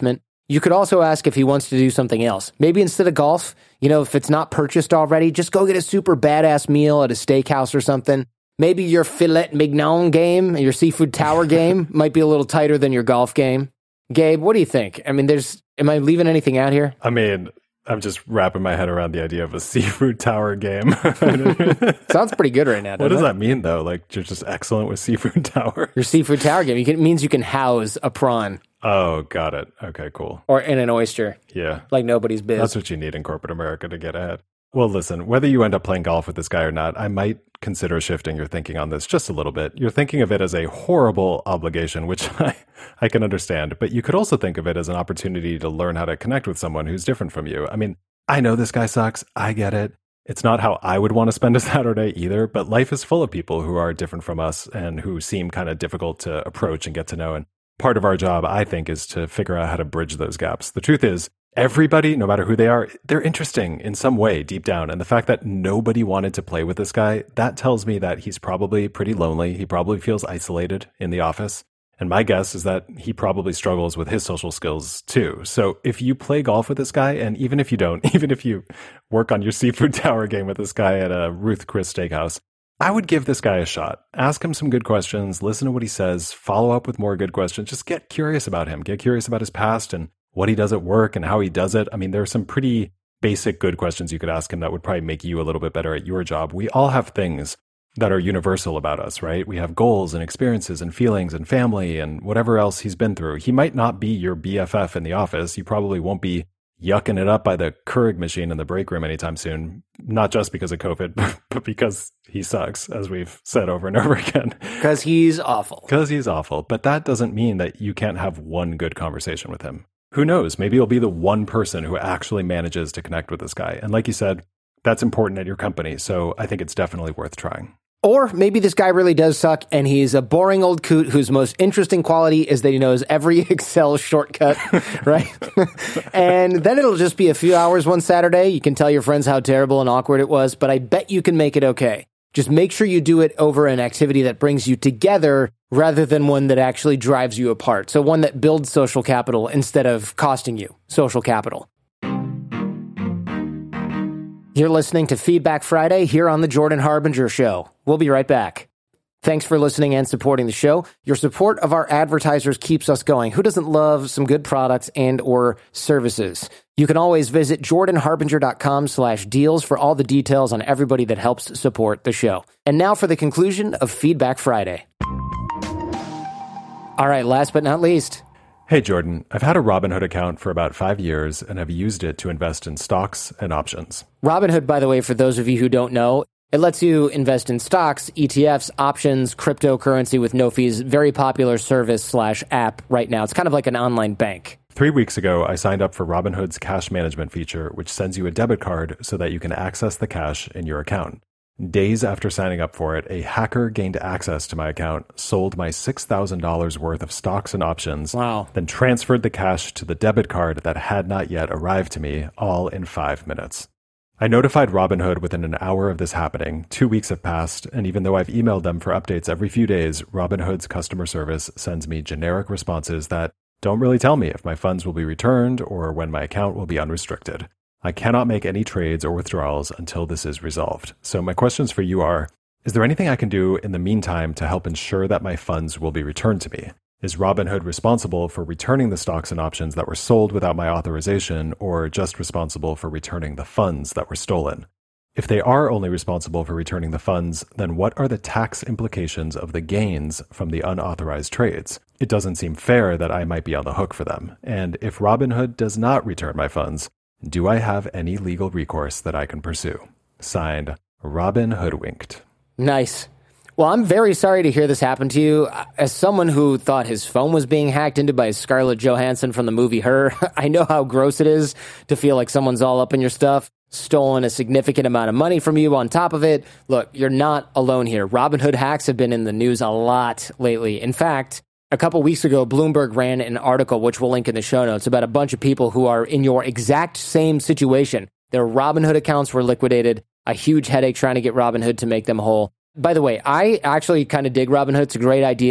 You could also ask if he wants to do something else. Maybe instead of golf, you know, if it's not purchased already, just go get a super badass meal at a steakhouse or something. Maybe your filet mignon game, your seafood tower game might be a little tighter than your golf game. Gabe, what do you think? I mean, there's, am I leaving anything out here? I mean, I'm just wrapping my head around the idea of a seafood tower game. Sounds pretty good right now. What does it? that mean, though? Like, you're just excellent with seafood tower? Your seafood tower game. You can, it means you can house a prawn. Oh, got it. Okay, cool. Or in an oyster. Yeah. Like nobody's biz. That's what you need in corporate America to get ahead. Well, listen, whether you end up playing golf with this guy or not, I might consider shifting your thinking on this just a little bit. You're thinking of it as a horrible obligation, which I, I can understand, but you could also think of it as an opportunity to learn how to connect with someone who's different from you. I mean, I know this guy sucks. I get it. It's not how I would want to spend a Saturday either, but life is full of people who are different from us and who seem kind of difficult to approach and get to know. And part of our job, I think, is to figure out how to bridge those gaps. The truth is, everybody, no matter who they are, they're interesting in some way deep down. And the fact that nobody wanted to play with this guy, that tells me that he's probably pretty lonely. He probably feels isolated in the office. And my guess is that he probably struggles with his social skills too. So if you play golf with this guy, and even if you don't, even if you work on your seafood tower game with this guy at a Ruth Chris Steakhouse, I would give this guy a shot. Ask him some good questions, listen to what he says, follow up with more good questions. Just get curious about him. Get curious about his past and what he does at work and how he does it. I mean, there are some pretty basic good questions you could ask him that would probably make you a little bit better at your job. We all have things that are universal about us, right? We have goals and experiences and feelings and family and whatever else he's been through. He might not be your B F F in the office. You probably won't be yucking it up by the Keurig machine in the break room anytime soon, not just because of COVID, but because he sucks, as we've said over and over again. Because he's awful. Because he's awful. But that doesn't mean that you can't have one good conversation with him. Who knows? Maybe you'll be the one person who actually manages to connect with this guy. And like you said, that's important at your company. So I think it's definitely worth trying. Or maybe this guy really does suck and he's a boring old coot whose most interesting quality is that he knows every Excel shortcut, right? And then it'll just be a few hours one Saturday. You can tell your friends how terrible and awkward it was, but I bet you can make it okay. Just make sure you do it over an activity that brings you together rather than one that actually drives you apart. So one that builds social capital instead of costing you social capital. You're listening to Feedback Friday here on The Jordan Harbinger Show. We'll be right back. Thanks for listening and supporting the show. Your support of our advertisers keeps us going. Who doesn't love some good products and or services? You can always visit jordanharbinger.com slash deals for all the details on everybody that helps support the show. And now for the conclusion of Feedback Friday. All right, last but not least. Hey, Jordan, I've had a Robinhood account for about five years and have used it to invest in stocks and options. Robinhood, by the way, for those of you who don't know, it lets you invest in stocks, E T Fs, options, cryptocurrency with no fees. Very popular service slash app right now. It's kind of like an online bank. Three weeks ago, I signed up for Robinhood's cash management feature, which sends you a debit card so that you can access the cash in your account. Days after signing up for it, a hacker gained access to my account, sold my six thousand dollars worth of stocks and options, wow. then transferred the cash to the debit card that had not yet arrived to me, all in five minutes. I notified Robinhood within an hour of this happening. Two weeks have passed, and even though I've emailed them for updates every few days, Robinhood's customer service sends me generic responses that don't really tell me if my funds will be returned or when my account will be unrestricted. I cannot make any trades or withdrawals until this is resolved. So my questions for you are, is there anything I can do in the meantime to help ensure that my funds will be returned to me? Is Robinhood responsible for returning the stocks and options that were sold without my authorization, or just responsible for returning the funds that were stolen? If they are only responsible for returning the funds, then what are the tax implications of the gains from the unauthorized trades? It doesn't seem fair that I might be on the hook for them. And if Robinhood does not return my funds, do I have any legal recourse that I can pursue? Signed, Robin Hoodwinked. Nice. Well, I'm very sorry to hear this happen to you. As someone who thought his phone was being hacked into by Scarlett Johansson from the movie Her, I know how gross it is to feel like someone's all up in your stuff, stolen a significant amount of money from you on top of it. Look, you're not alone here. Robinhood hacks have been in the news a lot lately. In fact, a couple weeks ago, Bloomberg ran an article, which we'll link in the show notes, about a bunch of people who are in your exact same situation. Their Robinhood accounts were liquidated, a huge headache trying to get Robinhood to make them whole. By the way, I actually kind of dig Robinhood. It's a great idea.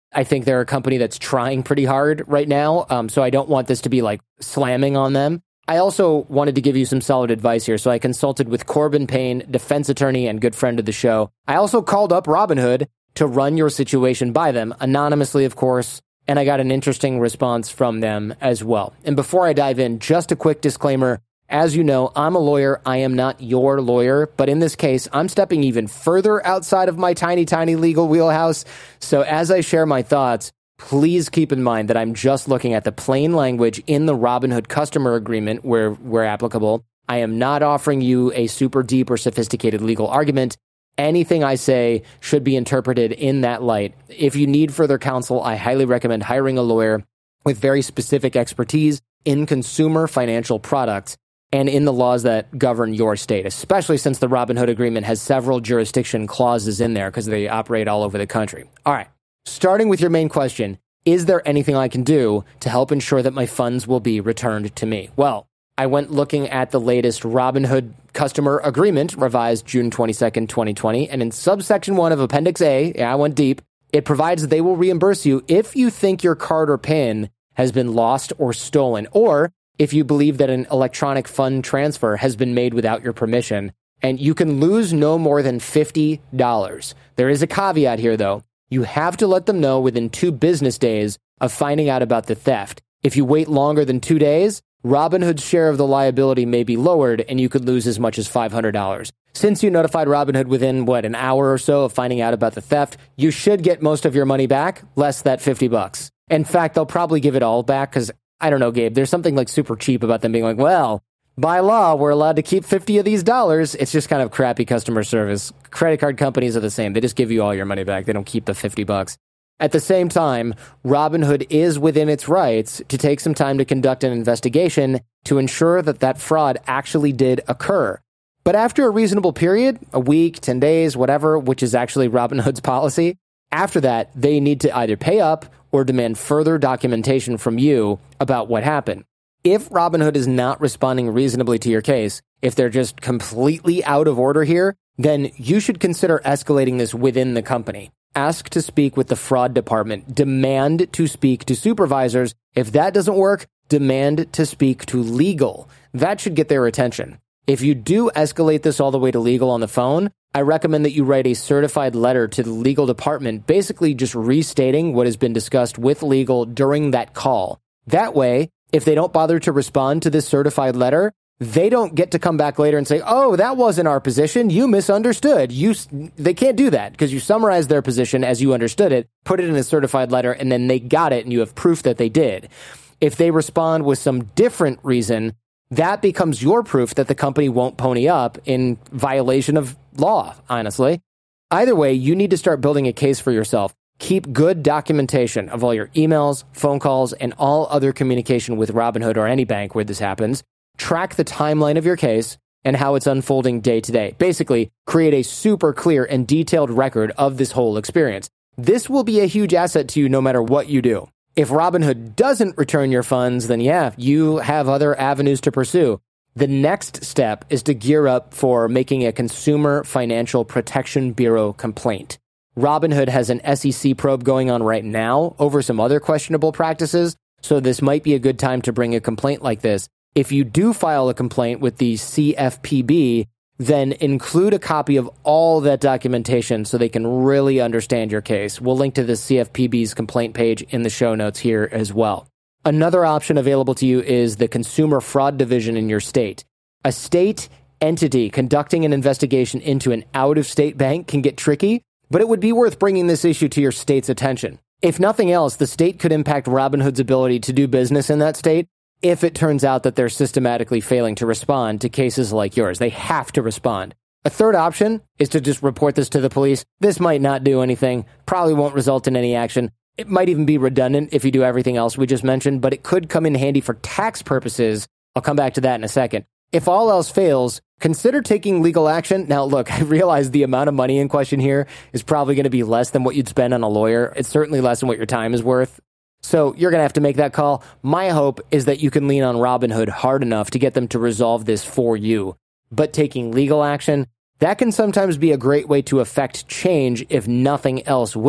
I think they're a company that's trying pretty hard right now, um, so I don't want this to be like slamming on them. I also wanted to give you some solid advice here, so I consulted with Corbin Payne, defense attorney and good friend of the show. I also called up Robinhood to run your situation by them, anonymously, of course, and I got an interesting response from them as well. And before I dive in, just a quick disclaimer. As you know, I'm a lawyer. I am not your lawyer, but in this case, I'm stepping even further outside of my tiny, tiny legal wheelhouse. So as I share my thoughts, please keep in mind that I'm just looking at the plain language in the Robinhood customer agreement where, where applicable. I am not offering you a super deep or sophisticated legal argument. Anything I say should be interpreted in that light. If you need further counsel, I highly recommend hiring a lawyer with very specific expertise in consumer financial products and in the laws that govern your state, especially since the Robinhood agreement has several jurisdiction clauses in there because they operate all over the country. All right, starting with your main question, is there anything I can do to help ensure that my funds will be returned to me? Well, I went looking at the latest Robinhood customer agreement, revised June twenty-second, twenty twenty, and in subsection one of Appendix A, yeah, I went deep, it provides that they will reimburse you if you think your card or PIN has been lost or stolen, or if you believe that an electronic fund transfer has been made without your permission, and you can lose no more than fifty dollars. There is a caveat here, though. You have to let them know within two business days of finding out about the theft. If you wait longer than two days, Robinhood's share of the liability may be lowered, and you could lose as much as five hundred dollars. Since you notified Robinhood within, what, an hour or so of finding out about the theft, you should get most of your money back, less that fifty bucks. In fact, they'll probably give it all back because, I don't know, Gabe, there's something like super cheap about them being like, well, by law, we're allowed to keep fifty of these dollars. It's just kind of crappy customer service. Credit card companies are the same. They just give you all your money back. They don't keep the fifty bucks. At the same time, Robinhood is within its rights to take some time to conduct an investigation to ensure that that fraud actually did occur. But after a reasonable period, a week, ten days, whatever, which is actually Robinhood's policy, after that, they need to either pay up or demand further documentation from you about what happened. If Robinhood is not responding reasonably to your case, if they're just completely out of order here, then you should consider escalating this within the company. Ask to speak with the fraud department. Demand to speak to supervisors. If that doesn't work, demand to speak to legal. That should get their attention. If you do escalate this all the way to legal on the phone, I recommend that you write a certified letter to the legal department, basically just restating what has been discussed with legal during that call. That way, if they don't bother to respond to this certified letter, they don't get to come back later and say, oh, that wasn't our position. You misunderstood. You, they can't do that because you summarized their position as you understood it, put it in a certified letter, and then they got it and you have proof that they did. If they respond with some different reason, that becomes your proof that the company won't pony up in violation of law, honestly. Either way, you need to start building a case for yourself. Keep good documentation of all your emails, phone calls, and all other communication with Robinhood or any bank where this happens. Track the timeline of your case and how it's unfolding day to day. Basically, create a super clear and detailed record of this whole experience. This will be a huge asset to you no matter what you do. If Robinhood doesn't return your funds, then yeah, you have other avenues to pursue. The next step is to gear up for making a Consumer Financial Protection Bureau complaint. Robinhood has an S E C probe going on right now over some other questionable practices, so this might be a good time to bring a complaint like this. If you do file a complaint with the C F P B, then include a copy of all that documentation so they can really understand your case. We'll link to the C F P B's complaint page in the show notes here as well. Another option available to you is the Consumer Fraud Division in your state. A state entity conducting an investigation into an out-of-state bank can get tricky, but it would be worth bringing this issue to your state's attention. If nothing else, the state could impact Robinhood's ability to do business in that state if it turns out that they're systematically failing to respond to cases like yours. They have to respond. A third option is to just report this to the police. This might not do anything, probably won't result in any action. It might even be redundant if you do everything else we just mentioned, but it could come in handy for tax purposes. I'll come back to that in a second. If all else fails, consider taking legal action. Now, look, I realize the amount of money in question here is probably going to be less than what you'd spend on a lawyer. It's certainly less than what your time is worth. So you're going to have to make that call. My hope is that you can lean on Robinhood hard enough to get them to resolve this for you. But taking legal action, that can sometimes be a great way to affect change if nothing else will.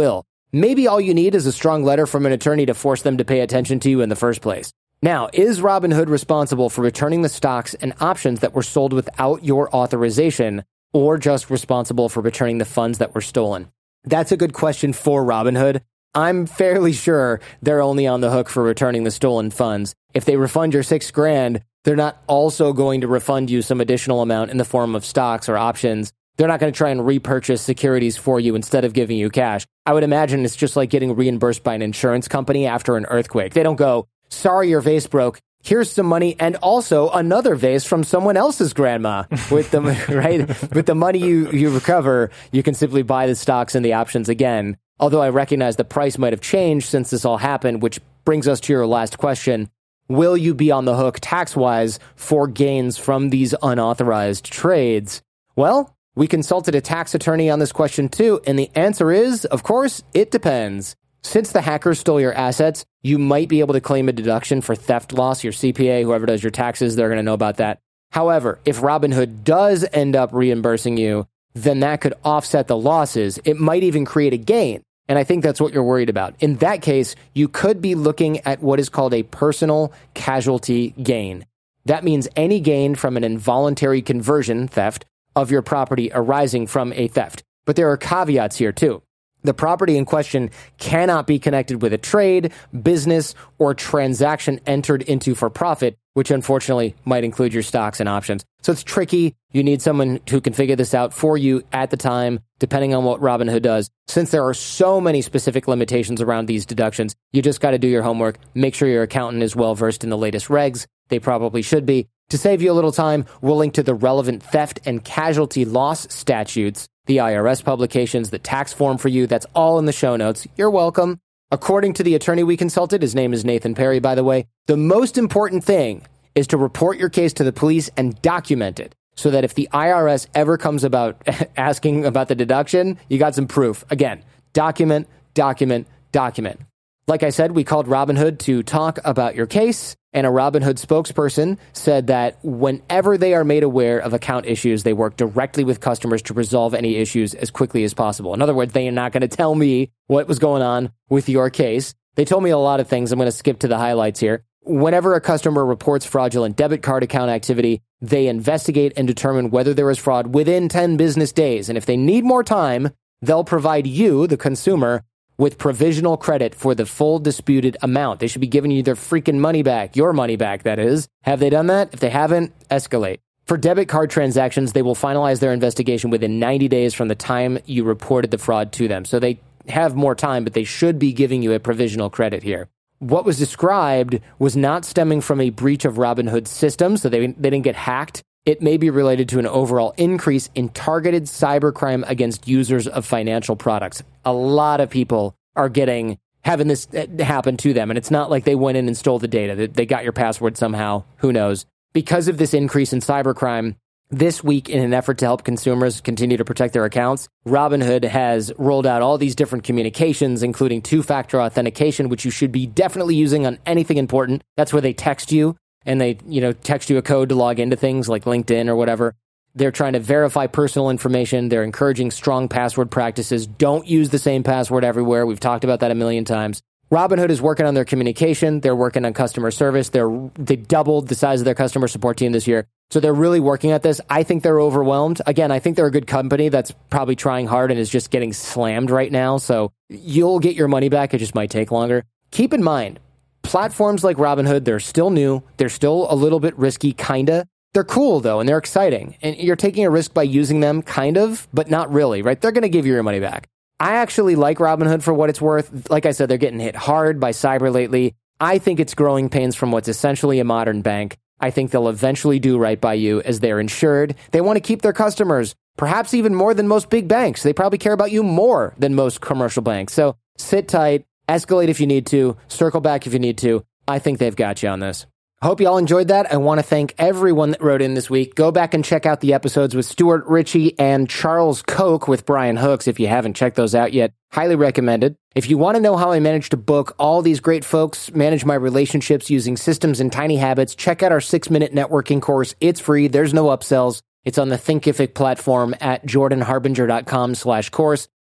maybe all you need is a strong letter from an attorney to force them to pay attention to you in the first place. Now, is Robinhood responsible for returning the stocks and options that were sold without your authorization, or just responsible for returning the funds that were stolen? That's a good question for Robinhood. I'm fairly sure they're only on the hook for returning the stolen funds. If they refund your six grand, they're not also going to refund you some additional amount in the form of stocks or options. They're not going to try and repurchase securities for you instead of giving you cash. I would imagine it's just like getting reimbursed by an insurance company after an earthquake. They don't go, sorry, your vase broke. Here's some money and also another vase from someone else's grandma. With the right with the money you, you recover, you can simply buy the stocks and the options again. Although I recognize the price might have changed since this all happened, which brings us to your last question. Will you be on the hook tax-wise for gains from these unauthorized trades? Well, we consulted a tax attorney on this question too, and the answer is, of course, it depends. Since the hackers stole your assets, you might be able to claim a deduction for theft loss. Your C P A, whoever does your taxes, they're going to know about that. However, if Robinhood does end up reimbursing you, then that could offset the losses. It might even create a gain. And I think that's what you're worried about. In that case, you could be looking at what is called a personal casualty gain. That means any gain from an involuntary conversion theft of your property arising from a theft. But there are caveats here too. The property in question cannot be connected with a trade, business, or transaction entered into for profit, which unfortunately might include your stocks and options. So it's tricky. You need someone who can figure this out for you at the time, depending on what Robinhood does. Since there are so many specific limitations around these deductions, you just got to do your homework. Make sure your accountant is well versed in the latest regs. They probably should be. To save you a little time, we'll link to the relevant theft and casualty loss statutes, the I R S publications, the tax form for you. That's all in the show notes. You're welcome. According to the attorney we consulted, his name is Nathan Perry, by the way, the most important thing is to report your case to the police and document it so that if the I R S ever comes about asking about the deduction, you got some proof. Again, document, document, document. Like I said, we called Robinhood to talk about your case, and a Robinhood spokesperson said that whenever they are made aware of account issues, they work directly with customers to resolve any issues as quickly as possible. In other words, they are not going to tell me what was going on with your case. They told me a lot of things. I'm going to skip to the highlights here. Whenever a customer reports fraudulent debit card account activity, they investigate and determine whether there is fraud within ten business days. And if they need more time, they'll provide you, the consumer, with provisional credit for the full disputed amount. They should be giving you their freaking money back, your money back, that is. Have they done that? If they haven't, escalate. For debit card transactions, they will finalize their investigation within ninety days from the time you reported the fraud to them. So they have more time, but they should be giving you a provisional credit here. What was described was not stemming from a breach of Robinhood's system, so they, they didn't get hacked. It may be related to an overall increase in targeted cybercrime against users of financial products. A lot of people are getting having this happen to them, and it's not like they went in and stole the data. They got your password somehow. Who knows? Because of this increase in cybercrime, this week, in an effort to help consumers continue to protect their accounts, Robinhood has rolled out all these different communications, including two-factor authentication, which you should be definitely using on anything important. That's where they text you. And they, you know, text you a code to log into things like LinkedIn or whatever. They're trying to verify personal information. They're encouraging strong password practices. Don't use the same password everywhere. We've talked about that a million times. Robinhood is working on their communication. They're working on customer service. They're they doubled the size of their customer support team this year. So they're really working at this. I think they're overwhelmed. Again, I think they're a good company that's probably trying hard and is just getting slammed right now. So you'll get your money back. It just might take longer. Keep in mind, platforms like Robinhood, they're still new. They're still a little bit risky, kinda. They're cool, though, and they're exciting. And you're taking a risk by using them, kind of, but not really, right? They're going to give you your money back. I actually like Robinhood for what it's worth. Like I said, they're getting hit hard by cyber lately. I think it's growing pains from what's essentially a modern bank. I think they'll eventually do right by you as they're insured. They want to keep their customers, perhaps even more than most big banks. They probably care about you more than most commercial banks. So sit tight. Escalate if you need to. Circle back if you need to. I think they've got you on this. Hope you all enjoyed that. I want to thank everyone that wrote in this week. Go back and check out the episodes with Stuart Ritchie and Charles Koch with Brian Hooks if you haven't checked those out yet. Highly recommended. If you want to know how I managed to book all these great folks, manage my relationships using systems and tiny habits, check out our six-minute networking course. It's free. There's no upsells. It's on the Thinkific platform at jordanharbinger.com slash course.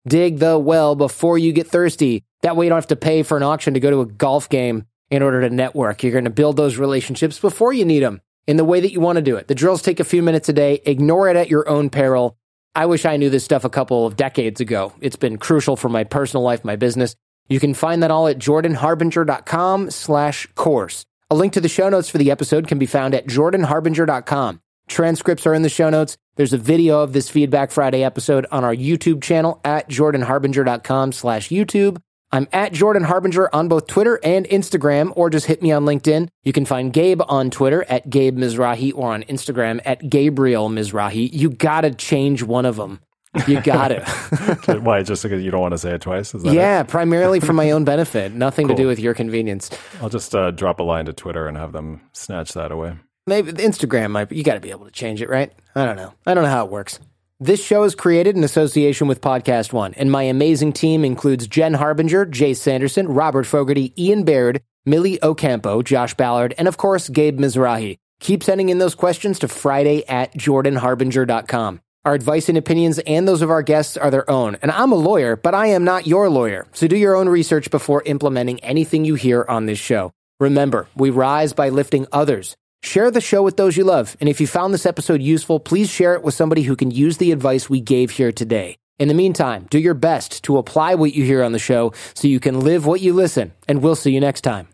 Dig the well before you get thirsty. That way you don't have to pay for an auction to go to a golf game in order to network. You're going to build those relationships before you need them in the way that you want to do it. The drills take a few minutes a day. Ignore it at your own peril. I wish I knew this stuff a couple of decades ago. It's been crucial for my personal life, my business. You can find that all at jordanharbinger.com slash course. A link to the show notes for the episode can be found at jordanharbinger dot com. Transcripts are in the show notes. There's a video of this Feedback Friday episode on our YouTube channel at jordanharbinger.com slash YouTube. I'm at Jordan Harbinger on both Twitter and Instagram, or just hit me on LinkedIn. You can find Gabe on Twitter at Gabe Mizrahi or on Instagram at Gabriel Mizrahi. You gotta change one of them. You gotta. Why? Just because you don't want to say it twice? Is that yeah, it? Primarily for my own benefit. Nothing cool. to do with your convenience. I'll just uh, drop a line to Twitter and have them snatch that away. Maybe Instagram might be, you got to be able to change it, right? I don't know. I don't know how it works. This show is created in association with Podcast One, and my amazing team includes Jen Harbinger, Jay Sanderson, Robert Fogarty, Ian Baird, Millie Ocampo, Josh Ballard, and of course, Gabe Mizrahi. Keep sending in those questions to Friday at jordanharbinger dot com. Our advice and opinions and those of our guests are their own, and I'm a lawyer, but I am not your lawyer, so do your own research before implementing anything you hear on this show. Remember, we rise by lifting others. Share the show with those you love, and if you found this episode useful, please share it with somebody who can use the advice we gave here today. In the meantime, do your best to apply what you hear on the show so you can live what you listen, and we'll see you next time.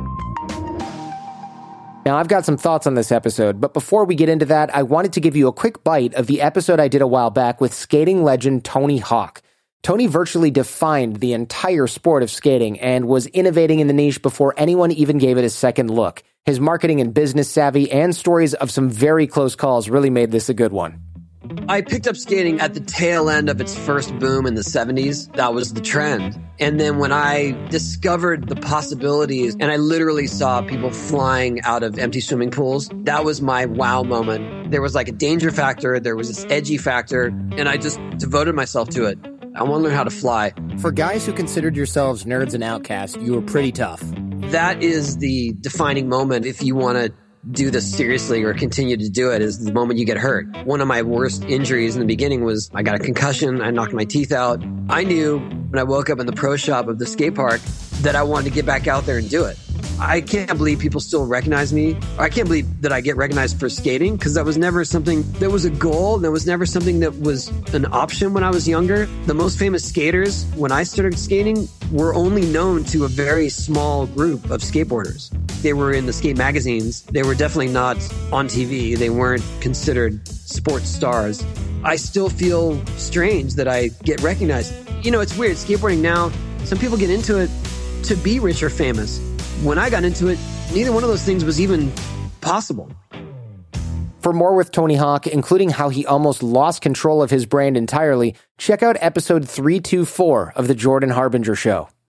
Now, I've got some thoughts on this episode, but before we get into that, I wanted to give you a quick bite of the episode I did a while back with skating legend Tony Hawk. Tony virtually defined the entire sport of skating and was innovating in the niche before anyone even gave it a second look. His marketing and business savvy and stories of some very close calls really made this a good one. I picked up skating at the tail end of its first boom in the seventies. That was the trend. And then when I discovered the possibilities and I literally saw people flying out of empty swimming pools, that was my wow moment. There was like a danger factor, there was this edgy factor, and I just devoted myself to it. I want to learn how to fly. For guys who considered yourselves nerds and outcasts, you were pretty tough. That is the defining moment if you want to do this seriously or continue to do it, is the moment you get hurt. One of my worst injuries in the beginning was I got a concussion. I knocked my teeth out. I knew when I woke up in the pro shop of the skate park that I wanted to get back out there and do it. I can't believe people still recognize me. I can't believe that I get recognized for skating, because that was never something that was a goal. That was never something that was an option when I was younger. The most famous skaters when I started skating were only known to a very small group of skateboarders. They were in the skate magazines. They were definitely not on T V. They weren't considered sports stars. I still feel strange that I get recognized. You know, it's weird. Skateboarding now, some people get into it to be rich or famous. When I got into it, neither one of those things was even possible. For more with Tony Hawk, including how he almost lost control of his brand entirely, check out episode three twenty-four of The Jordan Harbinger Show.